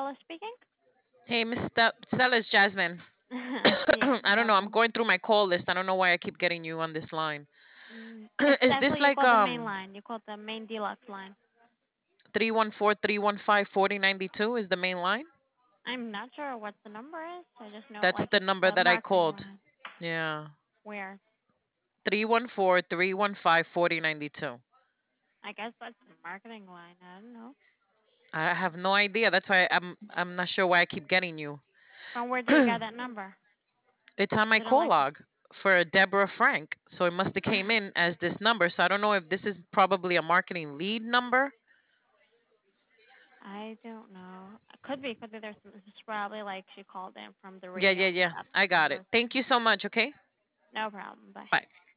Stella speaking? Hey, Miss Stella's Jasmine. Yes, I don't know. I'm Jasmine. going through my call list. I don't know why I keep getting you on this line. It's Is this actually you like call the main line. You call the main deluxe line. 314-315-4092 is the main line? I'm not sure what the number is. I just know That's like the it's number the that I marketing called. line. Yeah. Where 314-315-4092. I guess that's the marketing line. I don't know. I have no idea. That's why I'm not sure why I keep getting you. From where do you get that number? It's on Is my it on call like? log for Deborah Frank. So it must have came in as this number. So I don't know if this is probably a marketing lead number. I don't know. Could be. Could be. It's probably like she called in from the Yeah, radio yeah, and yeah. left I got it. number. Thank you so much, okay? No problem. Bye. Bye.